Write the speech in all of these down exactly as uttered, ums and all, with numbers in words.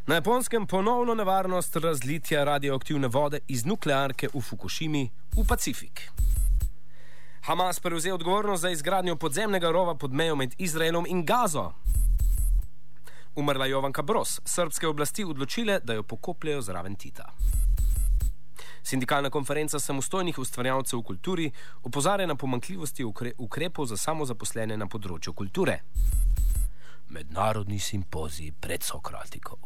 Na Japonskem ponovno nevarnost razlitja radioaktivne vode iz nuklearke v Fukušimi v Pacifik. Hamas prevzel odgovornost za izgradnjo podzemnega rova pod mejo med Izraelom in Gazo. Umrla Jovanka Broz, srbske oblasti odločile, da jo pokopljajo zraven Tita. Sindikalna konferenca samostojnih ustvarjalcev v kulturi opozarja na pomanjkljivosti ukre- ukrepov za samozaposlene na področju kulture. Mednarodni simpozij predsokratikov.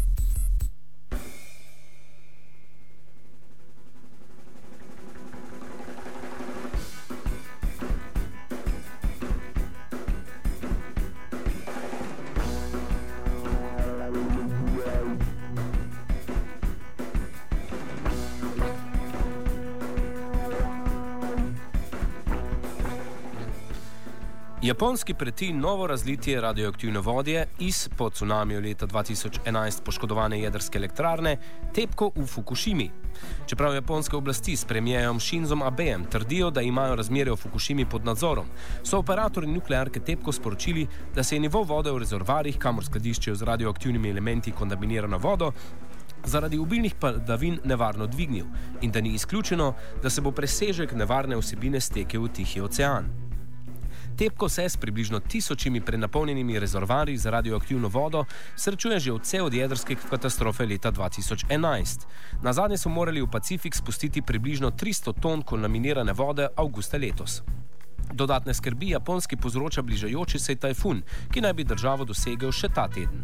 Japonski preti novo razlitje radioaktivne vode iz po cunamiju leta dva tisoč enajst poškodovane jedrske elektrarne Tepco v Fukušimi. Čeprav japonske oblasti s premijerom Shinzom Abejem trdijo, da imajo razmere v Fukušimi pod nadzorom, so operatorji nuklearke Tepco sporočili, da se je nivo vode v rezervoarjih, kamor skladiščejo z radioaktivnimi elementi kontaminirano vodo, zaradi obilnih padavin nevarno dvignil in da ni izključeno, da se bo presežek nevarne vsebine stekel v Tihi ocean. Tepco se s približno tisočimi prenapolnjenimi rezervoarji za radioaktivno vodo srečuje že vse od jedrske katastrofe leta dva tisoč enajst. Nazadnje so morali v Pacifik spustiti približno tristo ton kontaminirane vode avgusta letos. Dodatne skrbi Japonski povzroča bližajoči se tajfun, ki naj bi državo dosegel še ta teden.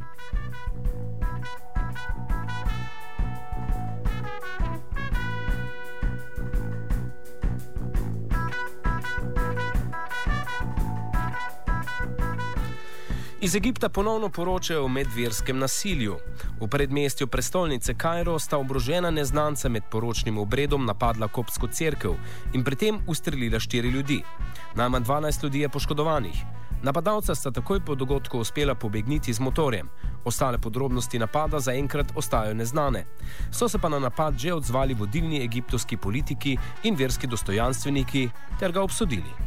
Iz Egipta ponovno poročajo o medverskem nasilju. V predmestju prestolnice Kairo sta oborožena neznanca med poročnim obredom napadla koptsko cerkev in pri tem ustrelila štiri ljudi. Najmanj dvanajst ljudi je poškodovanih. Napadalca sta takoj po dogodku uspela pobegniti z motorjem. Ostale podrobnosti napada zaenkrat ostajajo neznane. So se pa na napad že odzvali vodilni egiptovski politiki in verski dostojanstveniki ter ga obsodili.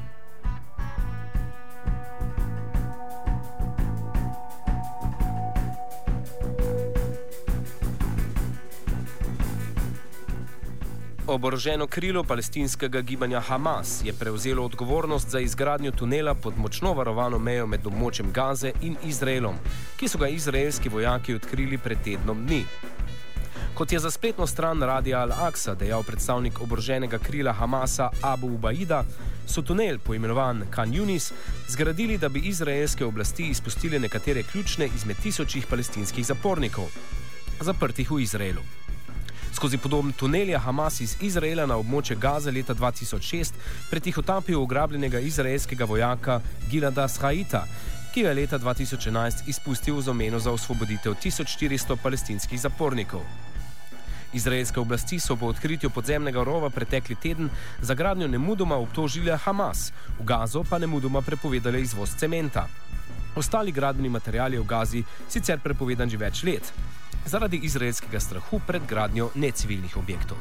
Oboroženo krilo palestinskega gibanja Hamas je prevzelo odgovornost za izgradnjo tunela pod močno varovano mejo med območjem Gaze in Izraelom, ki so ga izraelski vojaki odkrili pred tednom dni. Kot je za spletno stran Radia Al-Aqsa dejal predstavnik oboroženega krila Hamasa Abu Ubaida, so tunel, poimenovan Khan Yunis, zgradili, da bi izraelske oblasti izpustili nekatere ključne izmed tisočih palestinskih zapornikov, zaprtih v Izraelu. Skozi podoben tunel je Hamas iz Izraela na območje Gaze leta dva tisoč šest pretihotapil ugrabljenega izraelskega vojaka Gilada Shaita, ki ga je leta dva tisoč enajst izpustil v zameno za osvoboditev tisoč štiristo palestinskih zapornikov. Izraelske oblasti so po odkritju podzemnega rova pretekli teden za gradnjo nemudoma obtožile Hamas, v Gazo pa nemudoma prepovedale izvoz cementa. Ostali gradbeni materiali v Gazi sicer prepovedan že več let, zaradi izraelskega strahu pred gradnjo necivilnih objektov.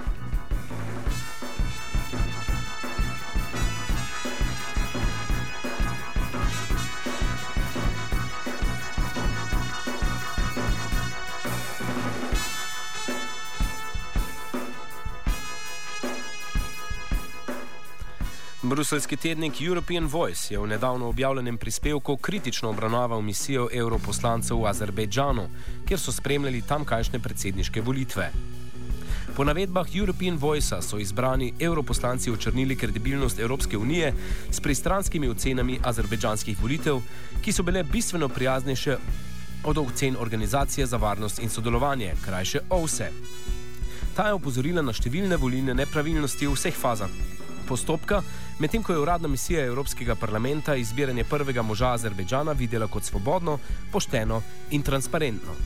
Bruseljski tednik European Voice je v nedavno objavljenem prispevku kritično obravnaval misijo evroposlancev v Azerbejdžanu, kjer so spremljali tamkajšnje predsedniške volitve. Po navedbah European Voicea so izbrani evroposlanci očrnili kredibilnost Evropske unije s pristranskimi ocenami azerbejdžanskih volitev, ki so bile bistveno prijaznejše od ocen Organizacije za varnost in sodelovanje, krajše O V S E. Ta je opozorila na številne volilne nepravilnosti v vseh fazah postopka, medtem ko je uradna misija Evropskega parlamenta izbiranje prvega moža Azerbejdžana videla kot svobodno, pošteno in transparentno.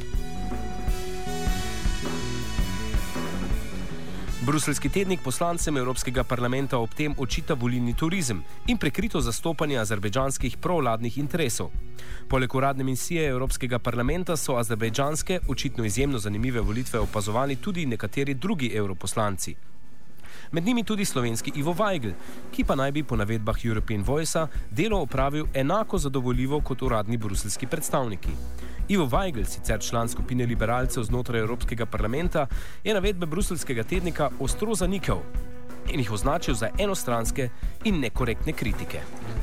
Bruseljski tednik poslancem Evropskega parlamenta ob tem očita volilni turizem in prekrito zastopanje azerbejdžanskih provladnih interesov. Poleg uradne misije Evropskega parlamenta so azerbejdžanske, očitno izjemno zanimive volitve opazovali tudi nekateri drugi evroposlanci. Med njimi tudi slovenski Ivo Vajgl, ki pa naj bi po navedbah European Voicea delo opravil enako zadovoljivo kot uradni bruseljski predstavniki. Ivo Vajgl, sicer član skupine liberalcev znotraj Evropskega parlamenta, je navedbe bruseljskega tednika ostro zanikal in jih označil za enostranske in nekorektne kritike.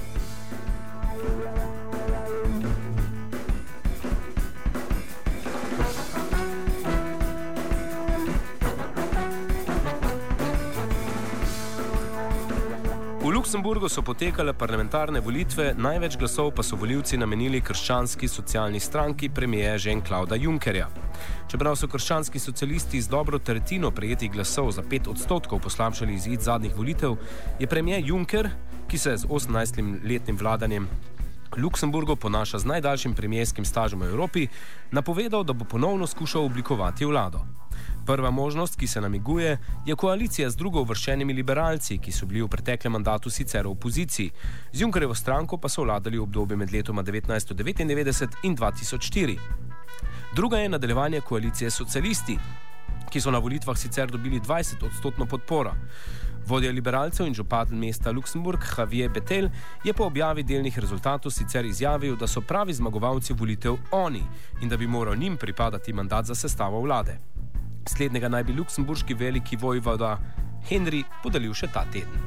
V Luksemburgu so potekale parlamentarne volitve, največ glasov pa so volivci namenili krščanski socialni stranki premijeja Jean-Clauda Junckerja. Čeprav so krščanski socialisti z dobro tretjino prejetih glasov za pet odstotkov poslabšali izid zadnjih volitev, je premijer Juncker, ki se z osemnajstletnim vladanjem Luksemburgu ponaša z najdaljšim premijerskim stažem v Evropi, napovedal, da bo ponovno skušal oblikovati vlado. Prva možnost, ki se namiguje, je koalicija z drugo uvrščenimi liberalci, ki so bili v preteklem mandatu sicer v opoziciji. Z Junckerjevo stranko pa so vladali v obdobju med letoma devetnajststo devetindevetdeset in dva tisoč štiri. Druga je nadaljevanje koalicije socialisti, ki so na volitvah sicer dobili dvajset odstotno podporo. Vodja liberalcev in župan mesta Luksemburg, Javier Bettel, je po objavi delnih rezultatov sicer izjavil, da so pravi zmagovalci volitev oni in da bi moral njim pripadati mandat za sestavo vlade. Slednjega naj bi luksemburški veliki vojvoda Henry podelil še ta teden.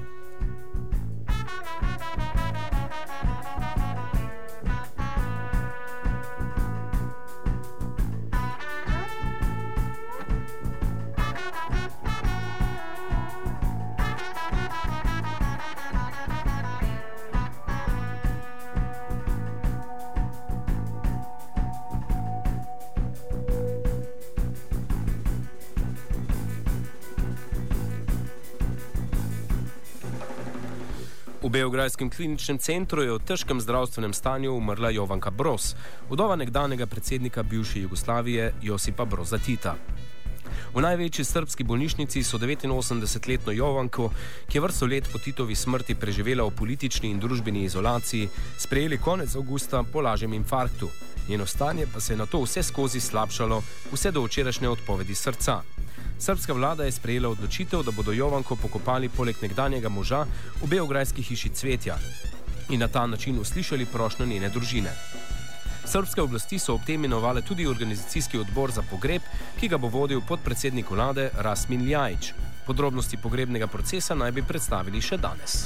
V beograjskem kliničnem centru je v težkem zdravstvenem stanju umrla Jovanka Broz, vdova nekdanjega predsednika bivše Jugoslavije Josipa Broza Tita. V največji srbski bolnišnici so devetinosemdesetletno Jovanko, ki je vrsto let po Titovi smrti preživela v politični in družbeni izolaciji, sprejeli konec avgusta po lažjem infarktu. Njeno stanje pa se je nato vse skozi slabšalo, vse do včerajšnje odpovedi srca. Srbska vlada je sprejela odločitev, da bodo Jovanko pokopali poleg nekdanjega moža v beograjski hiši Cvetja in na ta način uslišali prošnjo njene družine. Srbske oblasti so ob tem imenovale tudi organizacijski odbor za pogreb, ki ga bo vodil podpredsednik vlade Rasmin Ljajić. Podrobnosti pogrebnega procesa naj bi predstavili še danes.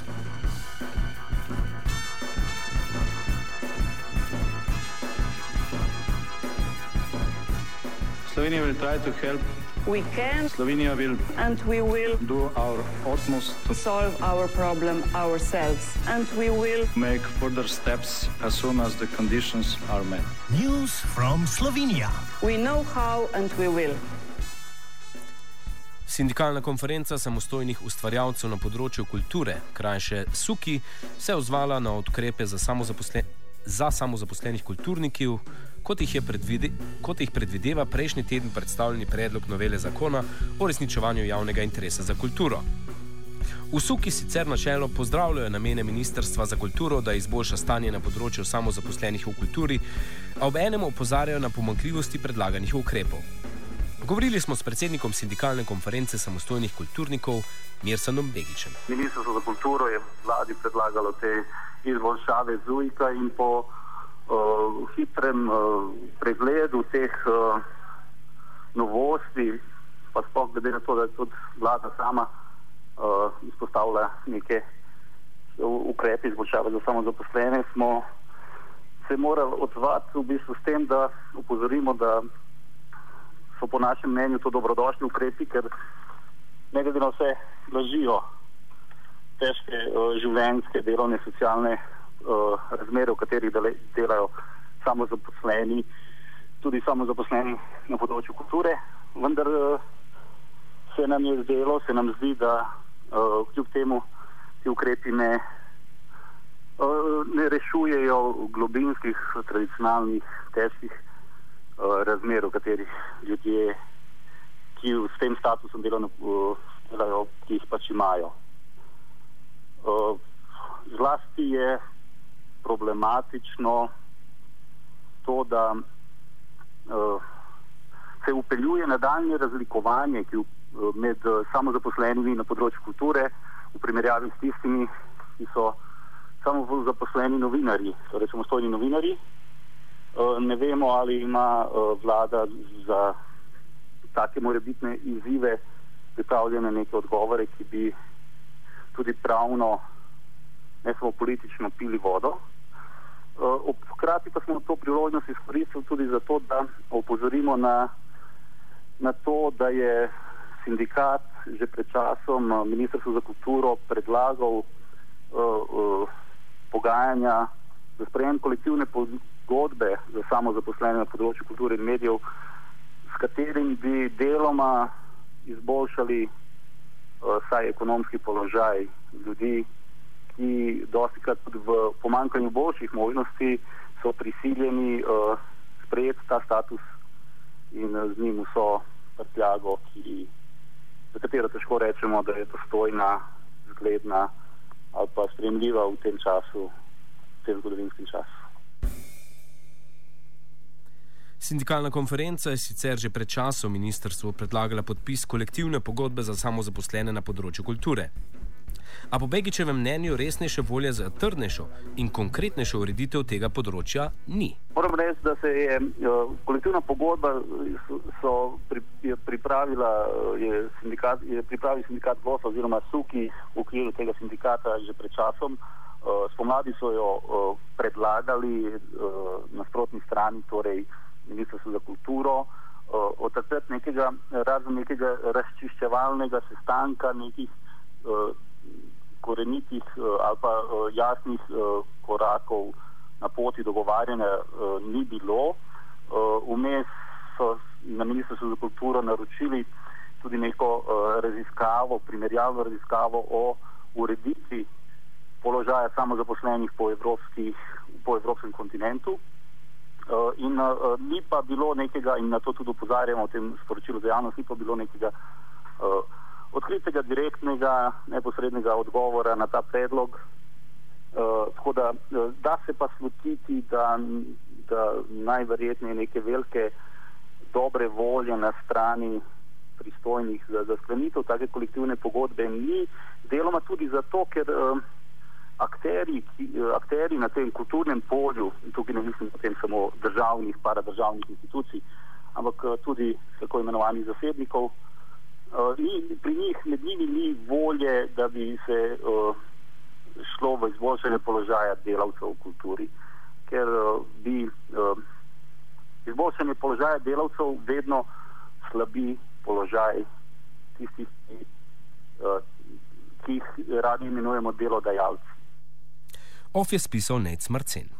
Slovenija will try to help. We can. Slovenia will and we will do our utmost to solve our problem ourselves, and we will make further steps as soon as the conditions are met. News from Slovenia. We know how and we will. Sindikalna konferenca samostojnih ustvarjalcev na področju kulture, krajše SUKI, se je odzvala na ukrepe za, samozaposle, za samozaposlenih kulturnikov, kot jih, je predvide, kot jih predvideva prejšnji teden predstavljeni predlog novele zakona o resničevanju javnega interesa za kulturo. V SUKI sicer načelno pozdravljajo namene Ministrstva za kulturo, da izboljša stanje na področju samozaposlenih v kulturi, a ob enem opozarjajo na pomanjkljivosti predlaganih ukrepov. Govorili smo s predsednikom sindikalne konference samostojnih kulturnikov Mirsanom Begićem. Ministrstvo za kulturo je vladi predlagalo te izboljšave ZUJIK-a in po uh, hitrem uh, pregledu teh uh, novosti, pa sploh glede na to, da je tudi vlada sama uh, izpostavila neke ukrepe izboljšave za samozaposlene, smo se morali odzvati v bistvu s tem, da upozorimo, da so po našem mnenju to dobrodošli ukrepi, ker ne glede na vse blažijo težke uh, življenjske, delovne, socialne uh, razmere, v katerih delajo samozaposleni, tudi samozaposleni na področju kulture, vendar uh, se nam je zdelo, se nam zdi, da uh, kljub temu ti ukrepi ne, uh, ne rešujejo globinskih, tradicionalnih, težkih uh, razmer, v katerih ljudje, ki s tem statusom delovno, uh, delajo, ki jih pač imajo. Uh, zlasti je problematično to, da uh, se upeljuje nadaljnje razlikovanje ki, uh, med uh, samozaposlenimi na področju kulture v primerjavi s tistimi, ki so samozaposleni novinarji, torej samostojni novinarji, Ne vemo, ali ima vlada za take morebitne izzive pripravljene neke odgovore, ki bi tudi pravno, ne samo politično, pili vodo. Hkrati pa smo to priložnost izkoristili tudi zato, da opozorimo na, na to, da je sindikat že pred časom Ministrstvu za kulturo predlagal uh, uh, pogajanja za sprejem kolektivne pogodbe za samozaposlene na področju kulture in medijev, s katerim bi deloma izboljšali uh, saj ekonomski položaj ljudi, ki dostikrat tudi v pomanjkanju boljših možnosti so prisiljeni uh, sprejeti ta status in uh, z njim vso prtljago, ki, za katero težko rečemo, da je dostojna, zgledna ali pa sprejemljiva v tem času, v tem zgodovinskem času. Sindikalna konferenca je sicer že pred časom ministrstvu predlagala podpis kolektivne pogodbe za samozaposlene na področju kulture. A po Begićevem mnenju resnejše volje za trdnejšo in konkretnejšo ureditev tega področja ni. Moram reči, da se je uh, kolektivna pogodba so, so pri, je pripravila je sindikat, je pripravil sindikat Glosa oziroma Suki v okviru tega sindikata že pred časom. Uh, spomladi so jo uh, predlagali uh, na nasprotni strani, torej Ministrstvo za kulturo. Uh, od takrat nekega, razen nekega razčiščevalnega sestanka, nekih uh, korenitih ali pa jasnih korakov na poti dogovarjanja ni bilo. Vmes so na Ministrstvu za kulturo naročili tudi neko raziskavo, primerjalno raziskavo o ureditvi položaja samozaposlenih po, po evropskem kontinentu. In ni pa bilo nekega, in na to tudi opozarjamo v tem sporočilu za javnost, ni pa bilo nekega odkritega, direktnega, neposrednega odgovora na ta predlog. Uh, tako da, da se pa slutiti, da, da najverjetneje neke velike dobre volje na strani pristojnih za, za sklenitev take kolektivne pogodbe ni, deloma tudi zato, ker uh, akteri, ki, uh, akteri na tem kulturnem polju, in tukaj ne mislim potem samo državnih, paradržavnih institucij, ampak uh, tudi tako imenovanih zasebnikov, Uh, ni, pri njih, med njimi ni volje, da bi se uh, šlo v izboljšanje položaja delavcev v kulturi, ker uh, bi uh, izboljšanje položaja delavcev vedno slabi položaj tistih, ki, uh, ki jih radi imenujemo delodajalci. Of je spisal Nejc Marcen.